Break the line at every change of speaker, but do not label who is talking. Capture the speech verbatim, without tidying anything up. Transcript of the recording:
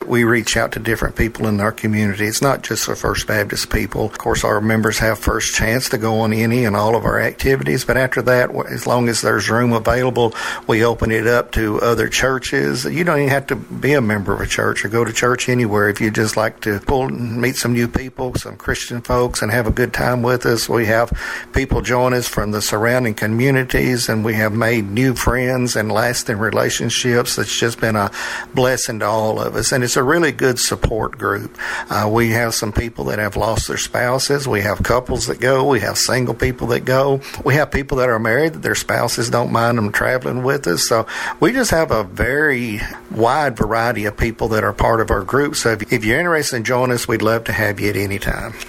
We reach out to different people in our community. It's not just for First Baptist people. Of course, our members have first chance to go on any and all of our activities, but after that, as long as there's room available, we open it up to other churches. You don't even have to be a member of a church or go to church anywhere. If you just like to pull and meet some new people, some Christian folks, and have a good time with us, we have people join us from the surrounding communities, and we have made new friends and lasting relationships. It's just been a blessing to all of us, and it's a really good support group. Uh, we have some people that have lost their spouses. We have couples that go. We have single people that go. We have people that are married that their spouses don't mind them traveling with us. So we just have a very wide variety of people that are part of our group. So if, if you're interested in joining us, we'd love to have you at any time.